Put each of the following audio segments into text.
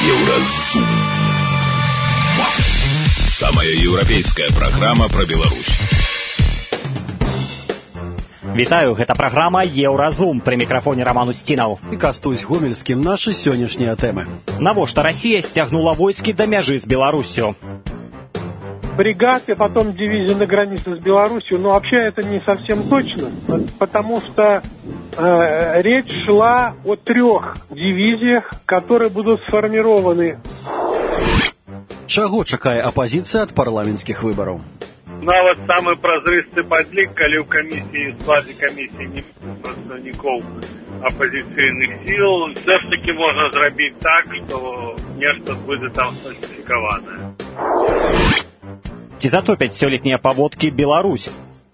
Еўразум. Самая еўрапейская праграма пра Беларусь. Вітаю, гэта праграма Еўразум. Пры мікрафоне Роман Устінаў. І Кастусь Гомельскім нашы сённяшнія тэмы. Навошта Россия стягнула войски до мяжи с Беларусью? Бригад и потом дивизия на границе с Беларусью, но вообще это не совсем точно, потому что речь шла о 3 дивизиях, которые будут сформированы. Чаго чакае апозіцыя ад парламенцкіх выбараў? Нават самы празрысты падлік, калі ў камісіі, в складзе камісіі не прадстаўнікоў апозіцыйных сіл, все ж таки можна зрабіць так, што нешта будзе там сфальсіфікаванае. Ці затопяць сёлетнія паводкі Беларусь?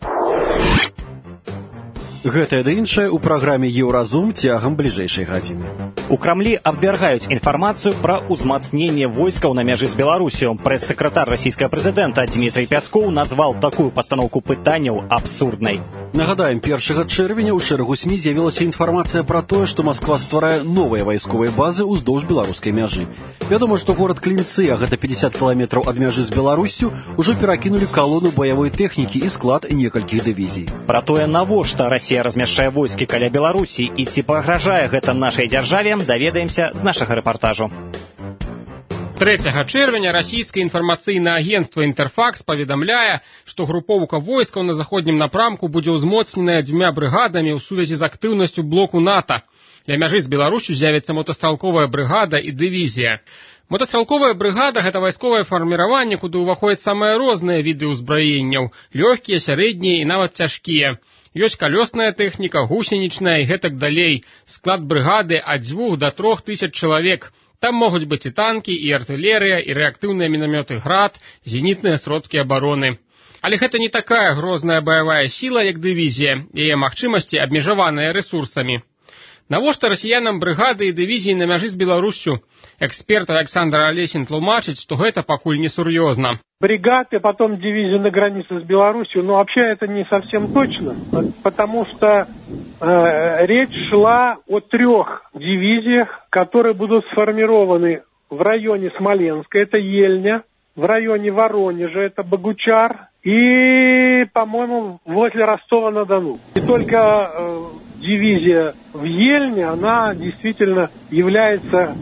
Гэтае ды іншае ў праграме Еўразум цягам бліжэйшай гадзіны. У Крамлі абвяргаюць інфармацыю пра ўзмацненне войскаў на мяжы з Беларусью. Прэс-сакратар расійскага прэзідэнта Дмітрый Пяскоў назваў такую пастаноўку пытанняў абсурднай. Нагадаем, 1 чэрвеня ў шэрагу СМІ з'явілася інфармацыя пра тое, што Масква стварае новыя вайсковыя базы ўздоўж беларускай мяжы. Вядома, што горад Клінцы, а гэта 50 кіламетраў ад мяжы з Беларуссю, ужо перакінулі калону баявой тэхнікі і склад некалькіх дывізій. Пра тое, навошта Расія размяшчае войскі каля Беларусі і ці пагражае гэта нашай дзяржаве, даведаемся з нашага рэпартажу. 3 чэрвеня расійскае інфармацыйнае агентства «Інтэрфакс» паведамляе, што групоўка войскаў на заходнім напрамку будзе ўзмоцненая 2 брыгадамі ў сувязі з актыўнасцю блоку НАТО. Ля мяжы з Беларусю з'явіцца мотастралковая брыгада і дывізія. Мотастралковая брыгада – гэта вайсковае фарміраванне, куды ўваходзяць самыя розныя віды ўзбраенняў – лёгкія, сярэднія і нават цяжкія. Ёсць калёсная тэхніка, гусенічная і гэтак далей. Склад брыгады ад 2 до 3 тысяч чалавек. Там могуць быць і танкі, і артылерыя, і рэактыўныя мінамёты «Град», зенітныя сродкі абароны. Але гэта не такая грозная баявая сіла, як дывізія. Яе магчымасці абмежаваныя рэсурсамі. Навошта расіянам брыгады і дывізіі на мяжы з Беларуссю? Эксперт Александр Олесин тлумачыць, што гэта пакуль несур'ёзна. Бригад и потом дивизия на границе с Беларусью, но вообще это не совсем точно, потому что речь шла о 3 дивизиях, которые будут сформированы в районе Смоленска, это Ельня, в районе Воронежа, это Богучар, и, по-моему, возле Ростова-на-Дону. И только дивизия в Ельне, она действительно является,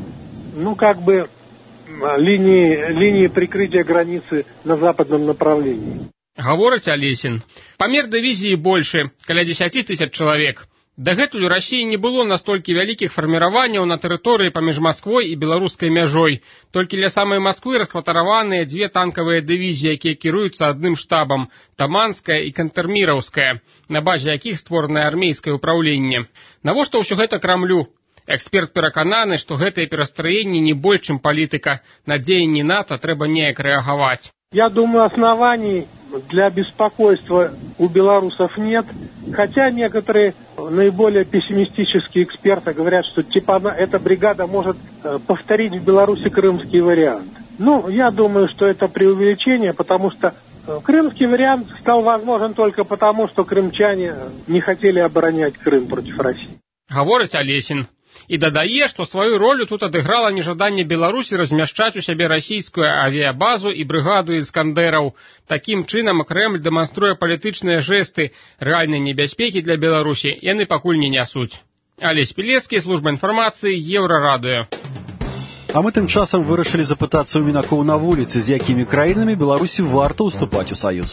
линии прикрытия границы на западном направлении. Гаворыць Алесін. Памер дывізіі большы, каля 10 тысяч чалавек. Дагэтуль у Расіі не было настолькі вялікіх фарміраванняў на тэрыторыі паміж Масквой і беларускай мяжой. Толькі ля самай Масквы раскватараваныя 2 танкавыя дывізіі, якія кіруюцца адным штабам – Таманская і Кантэрміраўская, на базе якіх створанае армейскае ўпраўленне. Навошта ўсё гэта Крамлю? Эксперт перакананы, што гэтае перастраенне не больш, чым палітыка. На дзеянні НАТО трэба неяк рэагаваць. Я думаю, оснований для беспокойства у белорусов нет, хотя некоторые наиболее пессимистические эксперты говорят, что эта бригада может повторить в Беларуси крымский вариант. Я думаю, что это преувеличение, потому что крымский вариант стал возможен только потому, что крымчане не хотели оборонять Крым против России. Гаворыць Алесін. І дадае, што сваю ролю тут адыграла нежаданне Беларусі размяшчаць у сябе расійскую авіябазу і брыгаду іскандэраў. Такім чынам Крэмль дэманструе палітычныя жэсты, рэальнай небяспекі для Беларусі яны пакуль не нясуць. Алесь Пілецкі, служба інфармацыі, Еўрарадыё. А мы тым часам вырашылі запытацца ў мінакоў на вуліцы, з якімі краінамі Беларусі варта ўступаць у саюз.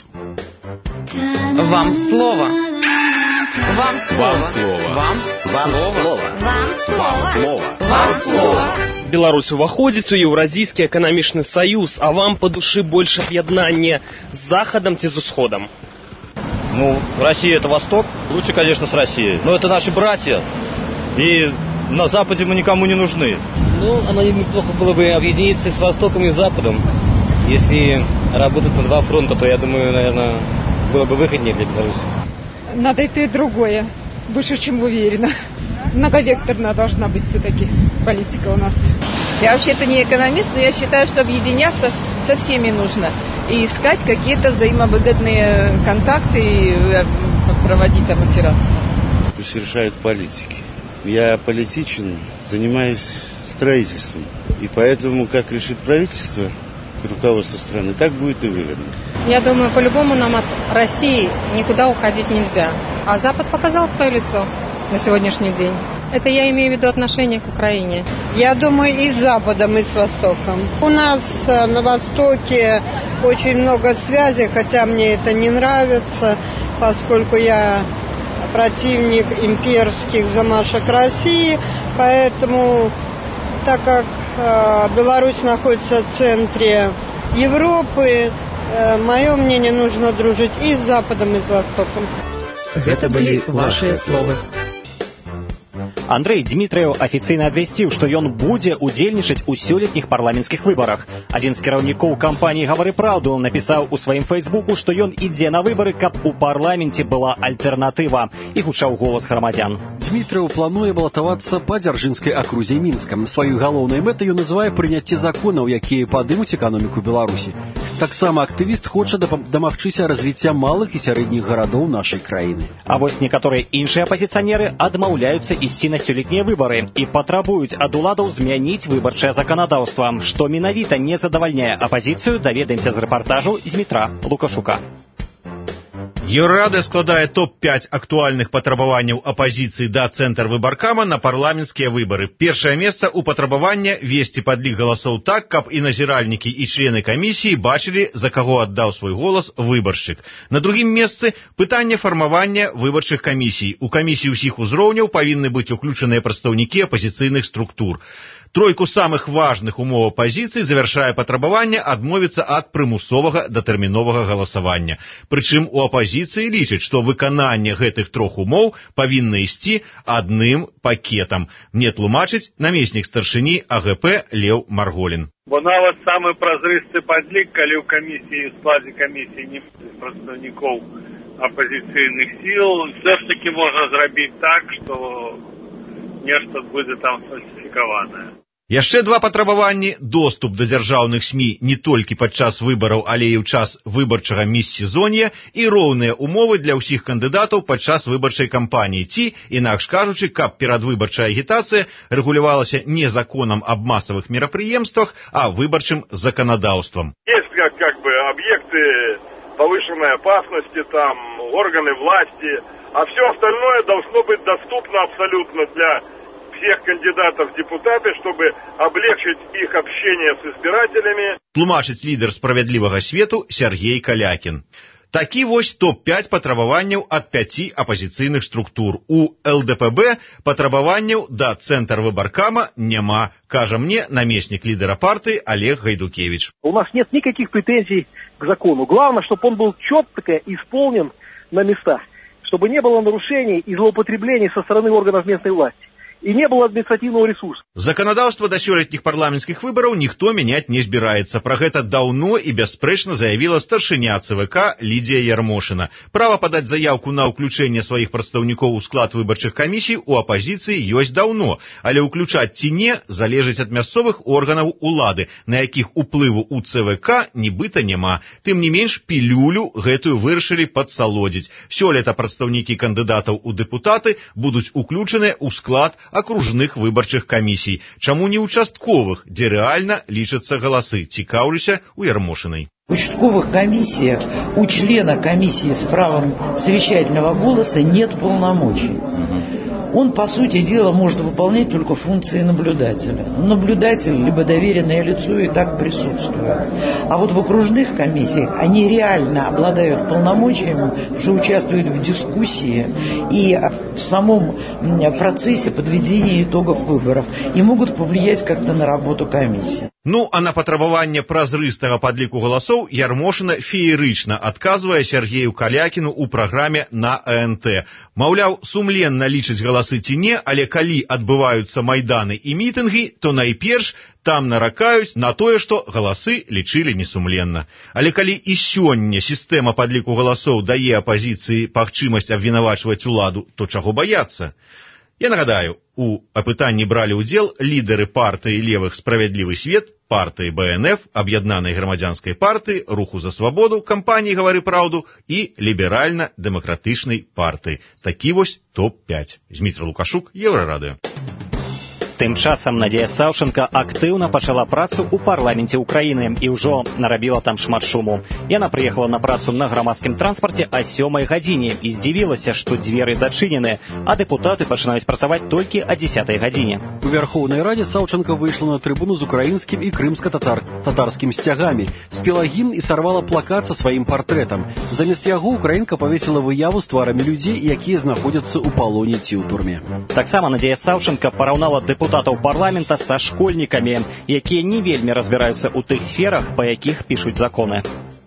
Вам слова. Вам слово. Вам слово. Вам слово. Беларусь уваходзіць у Еўразійскі эканамічны саюз, а вам по душы больше аб'яднанне з Захадом ці з Усходом? Россия — это Восток. Лучше, конечно, с Россией. Но это наши братья. И на Западе мы никому не нужны. Оно неплохо было бы объединиться с Востоком и Западом. Если работать на 2 фронта, то, я думаю, наверное, было бы выгоднее для Беларуси. Надо и то, и другое. Больше, чем уверена. Многовекторная должна быть все-таки политика у нас. Я вообще-то не экономист, но я считаю, что объединяться со всеми нужно. И искать какие-то взаимовыгодные контакты и проводить там операции. Пусть решают политики. Я политичен, занимаюсь строительством. И поэтому, как решит правительство, руководство страны, так будет и выгодно. Я думаю, по-любому нам от России никуда уходить нельзя. А Запад показал свое лицо на сегодняшний день. Это я имею в виду отношение к Украине. Я думаю, и с Западом, и с Востоком. У нас на Востоке очень много связей, хотя мне это не нравится, поскольку я противник имперских замашек России. Поэтому, так как Беларусь находится в центре Европы, мое мнение, нужно дружить и с Западом, и с Востоком. Это были ваши словы. Андрэй Дмітрыяў афіцыйна абвясціў, што ён будзе удзельнічаць у сёлетніх парламенцкіх выбарах. Адзін з кіраўнікоў кампаніі «Гавары праўду» напісаў у сваім фейсбуку, што ён ідзе на выбары, каб у парламенце была альтэрнатыва, і гучаў голас грамадзян. Дмітрыяў плануе балатавацца па Дзяржынскай акрузе Мінска. Сваёй галоўнай мэтай ён называе прыняцце законаў, якія падымуць эканоміку Беларусі. Таксама актывіст хоча дамагчыся развіцця малых і сярэдніх гарадоў нашай краіны. А вось некаторыя іншыя апазіцыянеры адмаўляюцца ісці на сёлетнія выбары і патрабуюць ад уладаў змяніць выбарчае заканадаўства. Што менавіта не задавальняе апазіцыю, даведаемся з рэпартажу Змітра Лукашука. Еўрарада складае топ-5 актуальных патрабаванняў апазіцыі да цэнтр выбаркама на парламенцкія выбары. Першае месца ў патрабавання весці падлік галасоў так, каб і назіральнікі, і члены камісіі бачылі, за каго аддаў свой голас выбаршчык. На другім месцы пытанне фармавання выбарчых камісій. У камісіі ўсіх узроўняў павінны быць уключаныя прадстаўнікі апазіцыйных структур. Тройку самых важных умоў апазіцыі завяршае патрабаванне адмовіцца ад прымусовага датэрміновага галасавання. Прычым у апазіцыі лічаць, што выкананне гэтых трох умоў павінна ісці адным пакетам. Не тлумачыць намеснік старшыні АГП Леў Марголін. Бо нават самы празрысты падлік, калі ў камісіі, у складзе камісіі не прадстаўнікоў апазіцыйных сіл, все ж таки можна зрабіць так, што нешта будзе там фальсіфікаванае. Яшчэ два патрабаванні – доступ да дзяржаўных СМІ не толькі падчас выбараў, але і ў час выбарчага міжсезоння і роўныя умовы для ўсіх кандыдатаў падчас выбарчай кампаніі ці, інакш кажучы, каб перадвыбарчая агітацыя рэгулявалася не законам аб масавых мерапрыемствах, а выбарчым заканадаўствам. Есть как бы объекты повышенной опасности, там органы власти, а все остальное должно быть доступно абсолютно для всех кандидатов в депутаты, чтобы облегчить их общение с избирателями. Тлумачыць лідар справядлівага свету Сергей Калякін. Такі вось топ-5 патрабаванняў ад 5 апазіцыйных структур. У ЛДПБ патрабаванняў да цэнтр выбаркама няма, кажа мне намеснік лідера партии Олег Гайдукевич. У нас нет никаких претензий к закону. Главное, чтобы он был четко исполнен на местах, чтобы не было нарушений и злоупотреблений со стороны органов местной власти. И не было административного ресурса. Заканадаўства да сёлетніх парламенцкіх выбараў ніхто мяняць не збіраецца. Пра гэта даўно і бясспрэчна заявіла старшыня ЦВК Лідія Ярмошына. Права падаць заяўку на ўключэнне сваіх прадстаўнікоў у склад выбарчых камісій у апазіцыі ёсць даўно, але ўключаць ці не залежыць ад мясцовых органаў улады, на якіх уплыву у ЦВК нібыта няма. Тым не менш, пілюлю гэтую вырашылі падсалодзіць. Сёлета прадстаўнікі кандыдатаў у дэпутаты будуць уключаныя ў склад акружных выбарчых камісій. Чаму не участковых, дзе рэальна лічацца галасы? Цікаўлюся у Ярмошынай. В участковых комиссиях у члена комиссии с правом совещательного голоса нет полномочий. Он, по сути дела, может выполнять только функции наблюдателя. Наблюдатель, либо доверенное лицо, и так присутствует. А вот в окружных комиссиях они реально обладают полномочиями, что участвуют в дискуссии и в самом процессе подведения итогов выборов и могут повлиять как-то на работу комиссии. Ну, а на патрабаванне празрыстага падліку галасоў Ярмошына феерычна адказвае Сергею Калякіну ў праграме на АНТ. Маўляў, сумленна лічыць галасы ці не, але калі адбываюцца майданы і мітынгі, то найперш там наракаюць на тое, што галасы лічылі несумленна. Але калі і сёння сістэма падліку галасоў дае апазіцыі магчымасць абвінавачваць уладу, то чаго баяцца? Я нагадаю, у апытанні бралі ўдзел лідары партыі левых «Справядлівы свет», партыі БНФ, аб'яднанай грамадзянскай партыі, руху за свабоду, кампаніі «Гавары праўду» і ліберальна-дэмакратычнай партыі. Такі вось топ-5. Змітра Лукашук, Еўрарадыё. Тым часам Надзея Саўчанка актыўна пачала працу ў парламенце Украіны і ўжо нарабіла там шмат шуму. Яна прыехала на працу на грамадскім транспарце о 7 гадзіне і здзівілася, што дзверы зачынены, а дэпутаты пачынаюць працаваць толькі о 10 гадзіне. У Верховнай Радзе Саўчанка выйшла на трыбуну з украінскім і крымска-татарскім сцягамі, спела гімн і сарвала плакат са сваім партрэтам. Замест яго украінка павесіла выяву з тварамі людзей, якія знаходзяцца ў палоне ці ў турме. Таксама Надзея Саўчанка параўнала дэпутатаў парламента са школьнікамі, якія не вельмі разбіраюцца ў тых сферах, па якіх пішуць законы.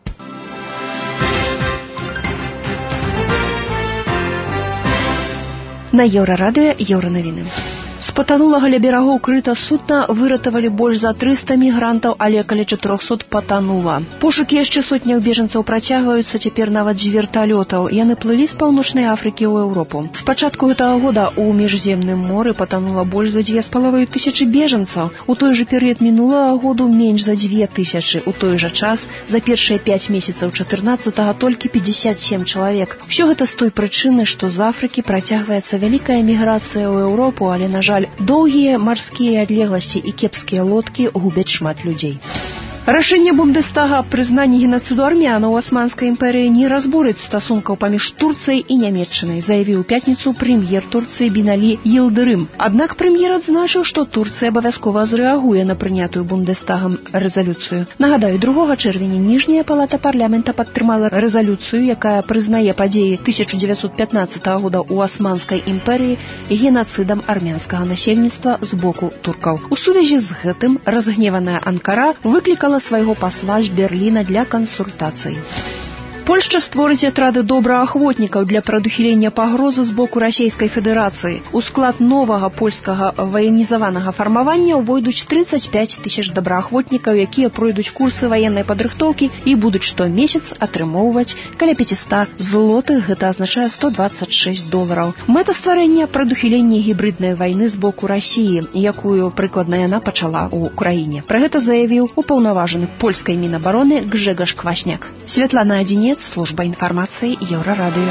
На Еўрарадыё Еўранавіны. З патанулага ля берагоў крыта судна выратавалі больш за 300 мігрантаў, але каля 400 патанула. Пошукі яшчэ сотняў бежанцаў працягваюцца цяпер нават з верталётаў. Яны плылі з Паўночнай Афрыкі ў Еўропу. З пачатку гэтага года ў міжземным моры патанула больш за 2500 бежанцаў. У той жа перыяд мінулага году менш за 2000. У той жа час за першыя 5 месяцаў 14-го толькі 57 чалавек. Усё гэта з той прычыны, што з Афрыкі працягваецца вялікая міграцыя ў Еўропу, але на жаль, доўгія марскія адлегласці і кепскія лодкі губяць шмат людзей. Рашэнне Бундестага аб прызнанні генацыду армянаў у Османскай імперыі не разбурыць стасункаў паміж Турцыяй і Нямецчынай, заявіў у пятніцу прэм'ер Турцыі Біналі Йылдырым. Аднак прэм'ер адзначыў, што Турцыя абавязкова зрэагуе на прынятую Бундестагам рэзалюцыю. Нагадаю, 2 чэрвеня ніжняя палата парламента падтрымала рэзалюцыю, якая прызнае падзеі 1915 года ў Османскай імперыі генацыдам армянскага насельніцтва з боку туркаў. У сувязі з гэтым разгневаная Анкара выклікала свайго пасла з Берліна для кансультацый. Польшча створыць атрады добраахвотнікаў для прадухілення пагрозы з боку Расійскай Федэрацыі. У склад новага польскага ваенізаванага фармавання ўвойдуць 35 000 добраахвотнікаў, якія пройдуць курсы ваеннай падрыхтоўкі і будуць штомесяц атрымоўваць каля 500 злотых, гэта азначае $126. Мэта стварэння прадухілення гібриднай вайны з боку Расіі, якую прыкладна яна пачала ў Украіне. Пра гэта заявіў упаўнаважаны польскай Мінабароны Гжэгаш Квасняк. Святлана Адзінец, служба информации Еврорадио.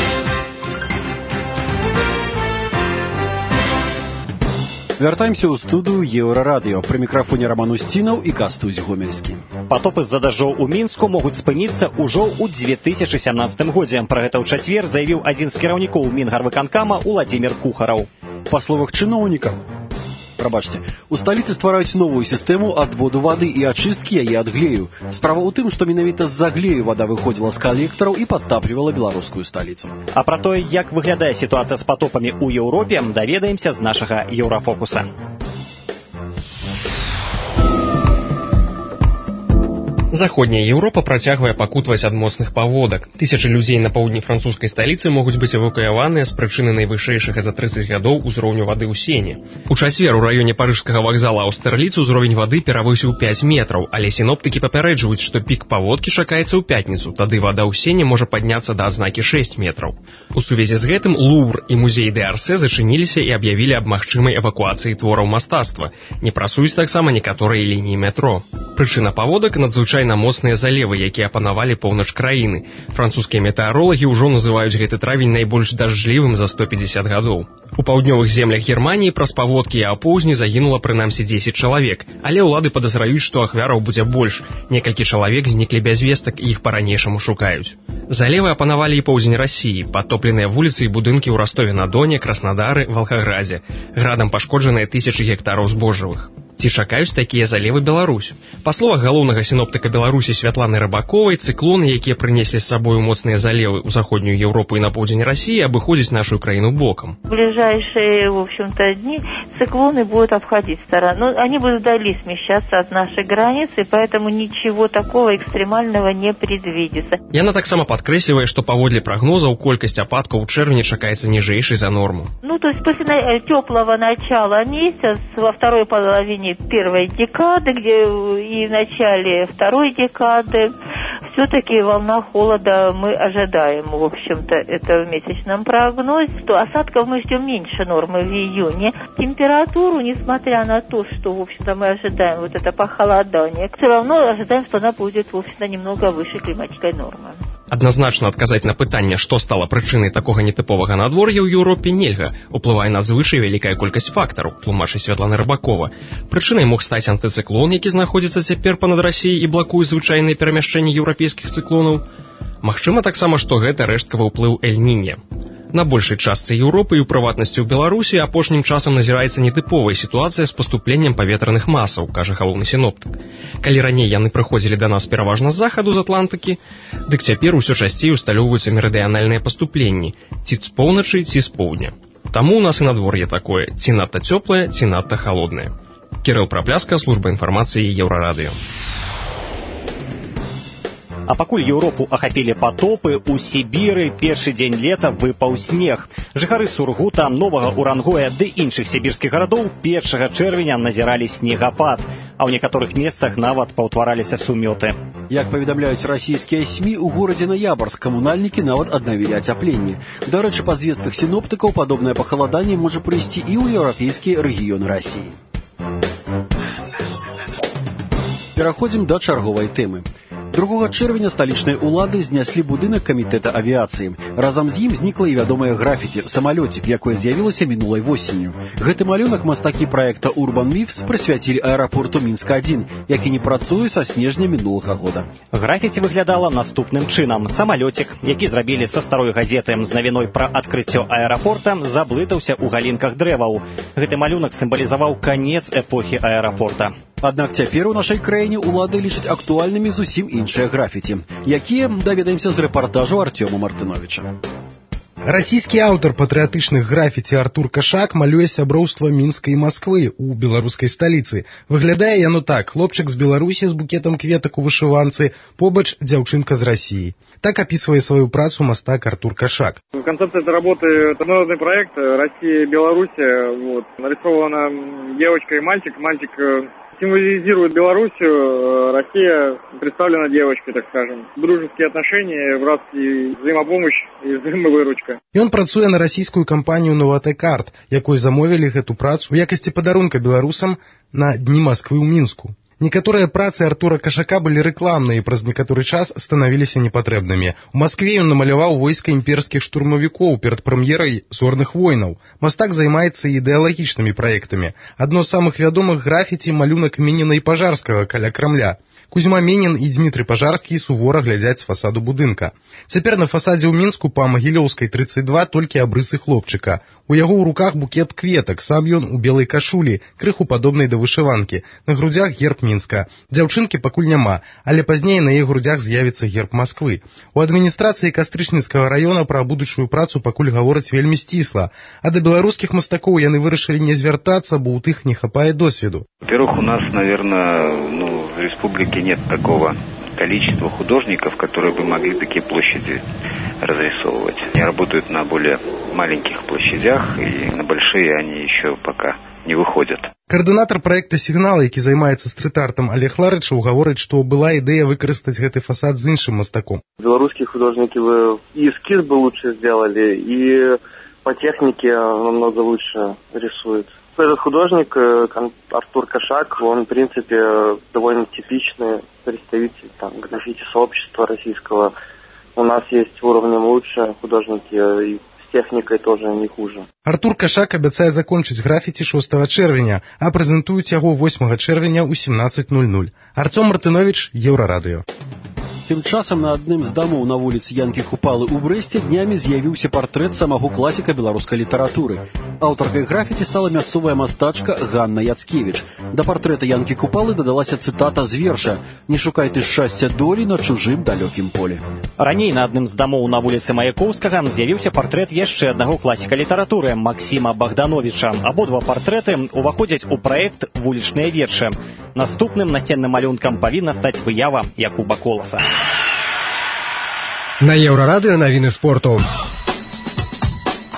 Вяртаемся ў студыю Еўрарадыё. Пры мікрафоне Роман Устінаў і Кастусь Гомельскі. Патопы з-за дажджоў у Мінску могуць спыніцца ўжо ў 2017 годзе. Пра гэта ў чацвер заявіў адзін з кіраўнікоў Мінгарвыканкама Уладзімір Кухараў. Па словах чыноўніка, у сталіцы ствараюць новую сістэму адводу вады і ачысткі яе ад глею. Справа ў тым, што менавіта з-за глею вада выходзіла з калектараў і падтаплівала беларускую сталіцу. А пра тое, як выглядае сітуацыя з патопамі ў Еўропе, даведаемся з нашага Еўрафокуса. Заходняя Еўропа працягвае пакутаваць ад моцных паводак. Тысячы людзей на паўдні французскай сталіцы могуць быць эвакуяваныя з прычыны найвышэйшага за 30 гадоў узроўню вады ў Сене. У чацвер у раёне парыжскага вакзала Аўстерліц узровень вады перавысіў 5 метраў, але сіноптыкі папярэджваюць, што пік паводкі чакаецца ў пятніцу, тады вада ў Сене можа падняцца да адзнакі 6 метраў. У сувязі з гэтым Лувр і музей д'Арсе зачыніліся і аб'явілі аб магчымай эвакуацыі твораў мастацтва. Не працуюць таксама некаторыя лініі метро. Прычына паводак надзвычайна моцныя залевы, якія апанавалі поўнач краіны. Французскія метэаролагі ўжо называюць гэты травень найбольш дажджлівым за 150 гадоў. У паўднёвых землях Германіі праз паводкі і апоўзні загінула прынамсі 10 чалавек, але ўлады падазраюць, што ахвяраў будзе больш. Некалькі чалавек зніклі без вестак і іх па-ранейшаму шукаюць. Залевы апанавалі і паўдзень Расіі, падтопленыя вуліцы і будынкі ў Ростове-на-Доне, Краснадары, Валхаградзе. Градам пашкоджаныя тысячы гектараў збожжавых. Ці чакаюць такія залевы Беларусь? Па словах галоўнага сіноптыка Беларусі Святланы Рыбаковай, цыклоны, якія прынеслі з сабою моцныя залевы ў заходнюю Еўропу і на поўдзень Расіі, абыходзяць нашу краіну боком. В ближайшие, в общем-то, дни циклоны будут обходить сторону. Они будут вдали смещаться от нашей границы, поэтому ничего такого экстремального не предвидится. Яна таксама падкрэслівае, што паводле прагнозаў колькасць ападкаў у чэрвені чакаецца ніжэйшай за норму. То есть после теплого начала месяца, во второй половине первой декады, где и в начале второй декады, все-таки волна холода мы ожидаем, в общем-то, это в месячном прогнозе, что осадков мы ждем меньше нормы в июне. Температуру, несмотря на то, что, в общем-то, мы ожидаем вот это похолодание, все равно ожидаем, что она будет, в общем-то, немного выше климатической нормы. Адназначна адказаць на пытанне, што стала прычынай такога нетыповага надвор'я ў Еўропе, нельга. Уплывае надзвычай вялікая колькасць фактараў, тлумачыць Святлана Рыбакова. Прычынай мог стаць антыцыклон, які знаходзіцца цяпер панад Расіяй і блакуе звычайныя перамяшчэнні еўрапейскіх цыклонаў. Магчыма таксама, што гэта рэшткавы ўплыў Эль-Нінья. На большай частцы Еўропы і ў прыватнасці ў Беларусі апошнім часам назіраецца нетыповая сітуацыя з паступленнем паветраных масаў, кажа галоўны сіноптык. Калі раней яны прыходзілі да нас пераважна з захаду, з Атлантыкі, дык цяпер усё часцей усталёўваюцца мерыдыянальныя паступленні, ці з поўначы, ці з поўдня. Таму ў нас і надвор'е такое, ці надта цёплае, ці надта халоднае. Кірыл Прапляска, служба інфармацыі Еўрарадыё. А пакуль Еўропу ахапілі патопы, у Сібіры першы дзень лета выпаў снег. Жыхары Сургута, Новага Урангоя ды іншых сібірскіх гарадоў 1 чэрвеня назіралі снегапад, а ў некаторых месцах нават паўтвараліся сумёты. Як паведамляюць расійскія СМІ, у горадзе Ноябрск камунальнікі нават аднавілі ацяпленне. Дарэчы, па звестках сіноптыкаў, падобнае пахаладанне можа прыйсці і ў еўрапейскія рэгіёны Расіі. Пераходзім да чарговай тэмы. 2 чэрвеня сталічныя ўлады зняслі будынак камітэта авіяцыі. Разам з ім знікла і вядомае графіці «Самалёцік», якое з'явілася мінулай восенню. Гэты малюнак мастакі праекта «Урбан Міфс» прысвяцілі аэрапорту Мінск-1, які не працуе са снежня мінулага года. Графіці выглядала наступным чынам. Самалёцік, які зрабілі са старой газеты з навіной пра адкрыццё аэрапорта, заблытаўся ў галінках дрэваў. Гэты малюнак сімвалізаваў канец эпохі аэрапорта. Аднак цяпер у нашай краіне ўлады лічаць актуальнымі зусім іншыя графіці, якія даведаемся з рэпартажу Артёма Мартыновіча. Расійскі аўтар патрыятычных графіці Артур Кашак малюе сяброўства Мінска і Масквы ў беларускай сталіцы. Выглядае яно так: хлопчык з Беларусі з букетам кветак у вышыванцы, побач дзяўчынка з Расіі. Так описывает свою працу мастак Артур Кашак. Концепция этой работы – это народный проект Россия и Беларусь. Вот. Нарисована девочка и мальчик. Мальчик символизирует Белоруссию, Россия представлена девочкой, так скажем. Дружеские отношения, братские, взаимопомощь и взаимовыручка. Ён працуе на расійскую кампанію «Новатэкарт», якой замовілі гэту працу ў якасці падарунка беларусам на Дні Масквы ў Мінску. Некаторыя працы Артура Кашака былі рэкламныя і праз некаторы час станавіліся непатрэбнымі. У Маскве ён намаляваў войска імперскіх штурмавікоў перад прэм'ерай «Зорных войнаў». Мастак займаецца ідэалагічнымі праектамі. Адно з самых вядомых графіці – малюнак Мініна і Пажарскага каля Крамля. Кузьма Менін і Дмітрый Пажарскі сувора глядзяць з фасаду будынка. Цяпер на фасадзе ў Мінску па Магілёўскай 32 толькі абрысы хлопчыка. У яго ў руках букет кветак, сам ён у белай кашулі, крыху падобнай да вышыванкі. На грудзях герб Мінска. Дзяўчынкі пакуль няма, але пазней на яе грудзях з'явіцца герб Масквы. У адміністрацыі Кастрычніцкага раёна пра будучую працу пакуль гавораць вельмі сцісла, а да беларускіх мастакоў яны вырашылі не звяртацца, бо ў тых не хапае досведу. Во-первых, у нас, наверное, в республике нет такого количества художников, которые бы могли такие площади разрисовывать. Они работают на более маленьких площадях, и на большие они еще пока не выходят. Координатор проекта «Сигнал», які займаецца стрит-артом, Олег Ларычев гаворыць, што была ідэя выкарыстаць гэты фасад з іншым мастаком. Белорусские художники вы и эскиз бы лучше сделали, и по технике намного лучше рисует. Этот художник, Артур Кашак, он, в принципе, довольно типичный представитель граффити-сообщества российского. У нас есть уровнем лучше художники, и с техникой тоже не хуже. Артур Кашак абяцае закончыць графіці 6 чэрвеня, а прэзентуюць яго 8 чэрвеня ў 17:00. Артём Мартынович, Еўрарадыё. Тым часам на адным з дамоў на вуліцы Янкі Купалы ў Брэсце днямі з'явіўся партрэт самого класіка беларускай літаратуры. Аўтаркай графіці стала мясцовая мастачка Ганна Яцкевіч. Да партрэта Янкі Купалы дадалася цытата з верша «Не шукай ты шчасця долі на чужым далёкім полі». Раней на адным з дамоў на вуліцы Маяковскага з'явіўся партрэт яшчэ аднаго класіка літаратуры Максіма Богдановича. Абодва партрэты ўваходзяць у праект «Вулічныя вершы». Наступным насценным малюнкам павінна стаць выява Якуба Коласа. На Еўрарадыё навіны спорту.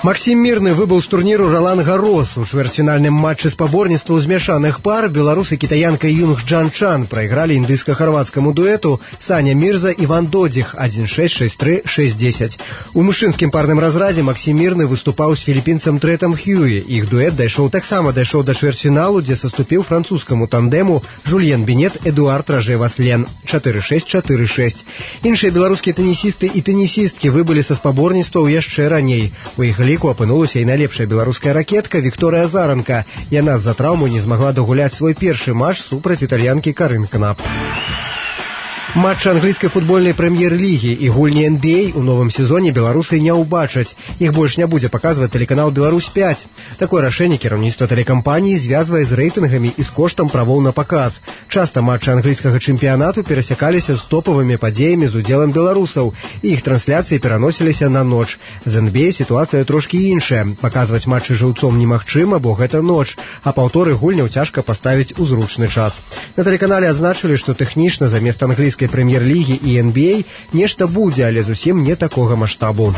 Максим Мирны выбыл с турниру Ролан Гаррос. У чвэрцьфінальным матчы спаборніцтваў змяшаных пар беларус і кітаянка Юнг Джан Чан прайгралі індыйска-харвацкаму дуэту Саня Мирза і Ван Додзіх 1-6, 6-3, 6-10. У мужчынскім парным разрадзе Максим Мирны выступаў з філіпінцам Трэтам Хьюі. Іх дуэт таксама дайшоў да чвэрцьфіналу, дзе саступіў французскаму тандэму Жульен Бенет Эдуард Раже-Васлен 4-6, 4-6. Іншыя беларускія тэнісісты і тэнісісткі выбылі са спаборніцтваў яшчэ раней. У іх ліку апынулася і найлепшая беларуская ракетка Вікторыя Азаранка. Яна з-за траўмы не змагла дагуляць свой першы матч супраць італьянкі Карын Кнап. Матчы англійскай футбольнай прэм'ер-лігі і гульні NBA у новым сезоне беларусы не ўбачаць. Іх больш не будзе паказваць тэлеканал «Беларусь-5». Такое рашэнне кіраўніцтва тэлекампаніі звязвае з рэйтынгамі і з коштам правоў на паказ. Часта матчы англійскага чэмпіянату перасякаліся з топавымі падзеямі з удзелам беларусаў, і іх трансляцыі пераносіліся на ноч. З NBA сітуацыя трошкі іншая. Паказваць матчы жыўцом немагчыма, бо гэта ноч, а паўторы гульняў цяжка паставіць у зручны час. На тэлеканале адзначылі, што тэхнічна замест англійскай прэм'ер-лігі і NBA нешта будзе, але зусім не такога маштабу.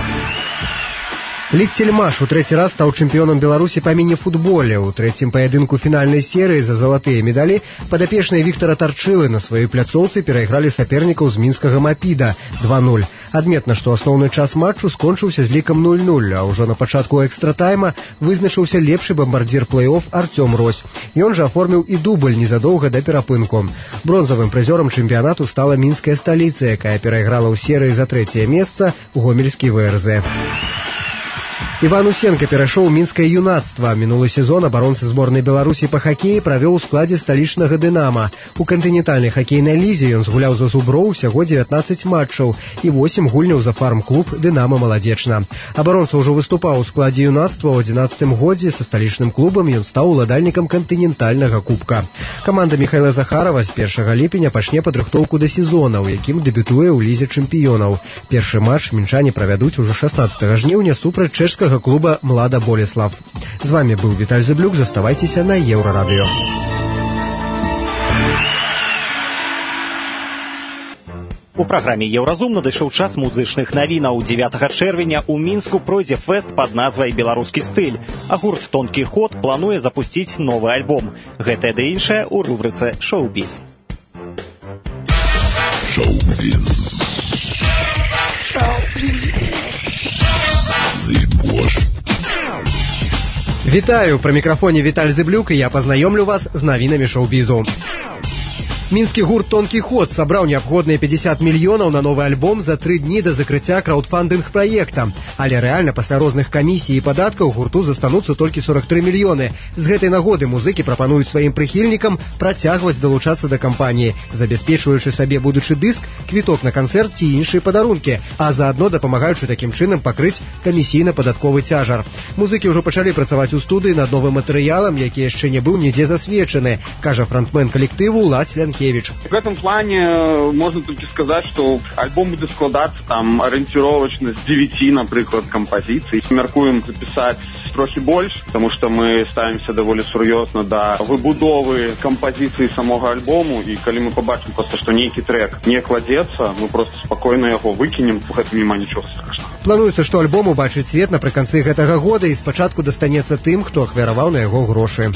Лід Сельмаш у трэці раз стаў чэмпіёнам Беларусі па міні-футболе. У трэцім паядынку фінальнай серыі за залатыя медалі падапечныя Віктара Тарчылы на сваёй пляцоўцы перайгралі сапернікаў з мінскага Мапіда 2-0. Адметна, што асноўны час матчу скончыўся з лікам 0-0, а ўжо на пачатку экстратайма вызначыўся лепшы бамбардзір плэй-оф Артём Рось. Ён жа аформіў і дубль незадоўга да перапынку. Бронзавым прызёрам чэмпіянату стала мінская сталіца, якая перайграла ў серыі за трэцяе месца гомельскі ВРЗ. Іван Усенко перайшоў у мінскае юнацтва. Мінулы сезон абаронцы зборнай Беларусі па хакеі правёў у складзе сталічнага «Дынама». У кантынентальнай хакейнай лізе ён згуляў за зуброў усяго 19 матчаў і 8 гульняў за фарм-клуб «Дынама Маладзечна». Абаронца ўжо выступаў у складзе юнацтва ў 11 годзе. Са сталічным клубам ён стаў уладальнікам кантынентальнага кубка. Каманда Міхайла Захарова з 1 ліпеня пачне падрыхтоўку да сезона, у якім дэбютуе ў лізе чэмпіёнаў. Першы матч мінчане правядуць ужо 16 жніўня супраць чэшскага клуба «Млада Болеслав». З вами быў Віталь Зыблюк. Заставайцеся на Еўрарадыё. У праграме «Еўразум» надышоў час музычных навінаў. 9 чэрвеня ў Мінску пройдзе фэст пад назвай «Беларускі стыль», а гурт «Тонкі ход» плануе запусціць новы альбом. Гэтае ды іншае ў рубрыцы «Шоу-біз». Шоу-біз. Вітаю, пры мікрафоне Віталь Зыблюк, і я пазнаёмлю вас з навінамі шоу-бізу. Мінскі гурт «Тонкі ход» сабраў неабходныя 50 мільёнаў на новы альбом за 3 дні да закрыцця краўдфандынг-праекта. Але рэальна пасля розных камісій і падаткаў гурту застануцца толькі 43 мільёны. З гэтай нагоды музыкі прапануюць сваім прыхільнікам працягваць далучацца да кампаніі, забяспечваючы сабе будучы дыск, квіток на канцэрт ці іншыя падарункі, а заадно дапамагаючы такім чынам пакрыць камісійна-падатковы цяжар. Музыкі ўжо пачалі працаваць у студыі над новым матэрыялам, які яшчэ не быў нідзе засведчаны, кажа фронтмен калектыву Лаць Лянкевіч. В этом плане можно только сказать, что альбом будет складаться там ориентировочно с 9, например, композиций. Мяркуем записать трохи больше, потому что мы ставимся довольно сур'ёзна да выбудовы композиции самого альбому, и когда мы побачим просто, что некий трек не кладется, мы просто спокойно его выкинем, в этом нема ничего страшного. Плануецца, што альбом убачыць свет напрыканцы гэтага года і спачатку дастанецца тым, хто ахвяраваў на яго грошы.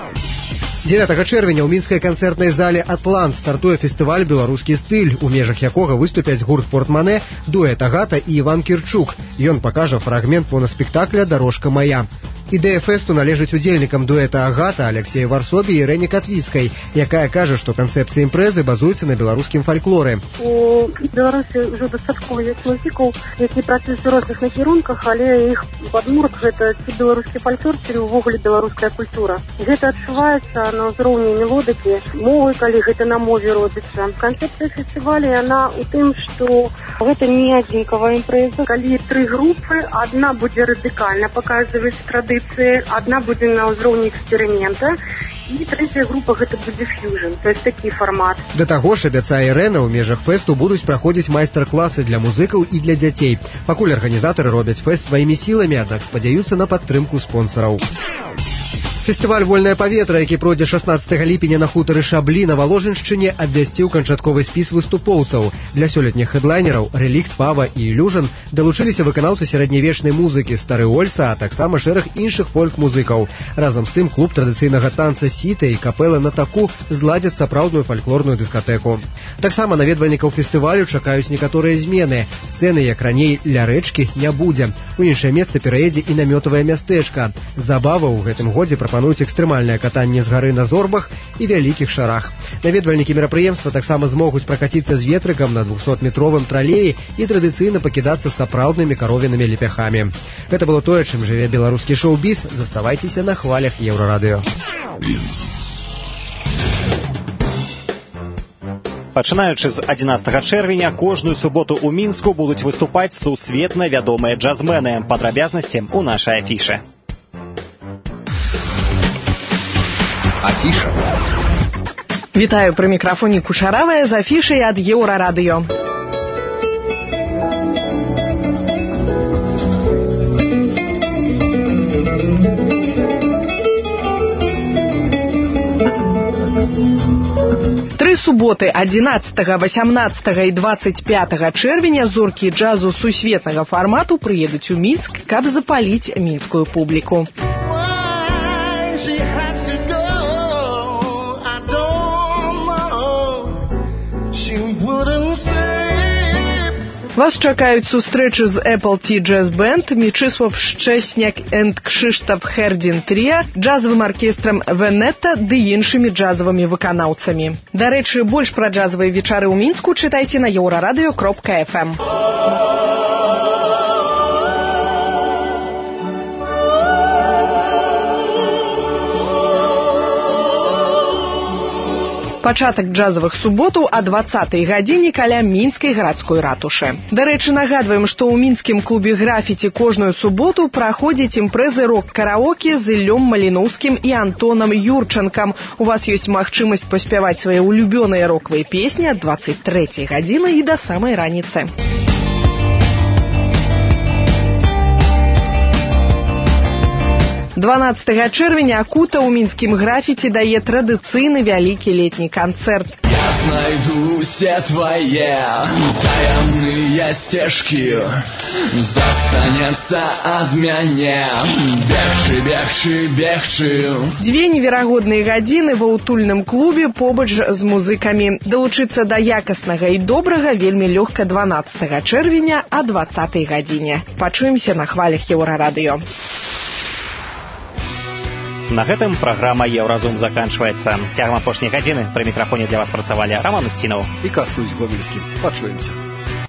9 чэрвеня ў мінскай канцэртнай зале «Атлант» стартуе фестываль «Беларускі стыль», у межах якога выступяць гурт «Портмане», дуэт «Агата» і Іван Кірчук. Ён пакажа фрагмент моноспектакля «Дарожка моя». Ідэя фэсту належыць удзельнікам дуэта «Агата» Алексею Варсобі і Ірэне Катвіцкай, якая кажа, што канцэпцыя імпрэзы базуецца на беларускім фальклоры. У Беларусі ўжо дастаткова ёсць музыкаў, які працуюць у розных накірунках, але іх падмурак гэта ці беларускі фальклор, ці ўвогуле беларуская культура. Гэта адчуваецца на ўзроўні мелодыкі, мовы, калі гэта на мове робіцца. Канцэпцыя фестываля яна ў тым, што гэта не адзінкавая імпрэза. Калі 3 групы, адна будзе радыкальна паказваць традыцыі, одна будзе на ўзроўні эксперымента, і трэцяя група гэта будзе фьюжн, то есть такі фармат. Да таго ж, абяцае Ірэна, у межах фэсту будуць праходзіць майстар-класы для музыкаў і для дзяцей. Пакуль арганізатары робяць фэст сваімі сіламі, аднак спадзяюцца на падтрымку спонсараў. Фестываль «Вольнае паветра», які пройдзе 16 ліпеня на хутары Шаблі на Воложеншчыне, абвясціў канчатковы спіс выступоўцаў. Для сёлетніх хэдлайнераў «Рэлікт», «Пава» і «Ілюжн» далучыліся выканаўцы сярэднявечнай музыкі, стары Ольса, а таксама шэраг іншых фольк-музыкаў. Разам з тым клуб традыцыйнага танца «Сіта» і капэла «На таку» зладзяць сапраўдную фальклорную дыскатэку. Таксама наведвальнікаў фестывалю чакаюць некаторыя змены. Сцэны, як раней, ля рэчкі не будзе. У іншае месца пераедзе і намётавае мястэчка. Забава ў гэтым годзе прапануюць экстрэмальнае катанне з гары на зорбах і вялікіх шарах. Наведвальнікі мерапрыемства таксама змогуць пракаціцца з ветрыкам на 200-метровым тралеі і традыцыйна пакідацца сапраўднымі каровінымі лепяхамі. Гэта было тое, чым жыве беларускі шоу-біз. Заставайцеся на хвалях Еўрарадыё. Пачынаючы з 11 чэрвеня, кожную суботу ў Мінску будуць выступаць сусветна вядомыя джазмены. Падрабязнасці ў нашай афішы. Афіша. Вітаю, пры мікрафоне Кушаравая з афішай ад Еўрарадыё. Тры суботы 11, 18 і 25 чэрвеня зоркі джазу сусветнага фармату прыедуць у Мінск, каб запаліць мінскую публіку. Вас чакаюць сустрэчы з Apple Tea Jazz Band, Мічысław Szczesniak and Krzysztof Herdin Trio, джазавым аркестрам Венета ды іншымі джазавымі выканаўцамі. Дарэчы, больш пра джазавыя вечары ў Мінску чытайце на euraradio.fm. Пачатак джазавых суботаў о 20-й гадзіне каля мінскай гарадской ратушы. Дарэчы, нагадваем, што ў мінскім клубе графіці кожную суботу праходзяць імпрэзы рок-караоке з Іллём Маліноўскім і Антонам Юрчанкам. У вас ёсць магчымасць паспяваць свае улюбёныя рокавыя песні ад 23-й гадзіны і да самай раніцы. 12 чэрвеня Акута ў мінскім графіці дае традыцыйны вялікі летні канцэрт. Я знайду все твои таямные стежки, застанется от меня бегчы. Дзве неверагодныя гадзіны ва ўтульным клубе побач з музыкамі. Далучыцца да якаснага і добрага вельмі лёгка 12 чэрвеня о 20-й гадзіне. Пачуемся на хвалях Еўрарадыё. На гэтым праграма «Еўразум» заканчваецца. Цягам апошняй гадзіны пры мікрафоне для вас працавалі Роман Устінаў і Кастусь Гомельскі. Пачуемся.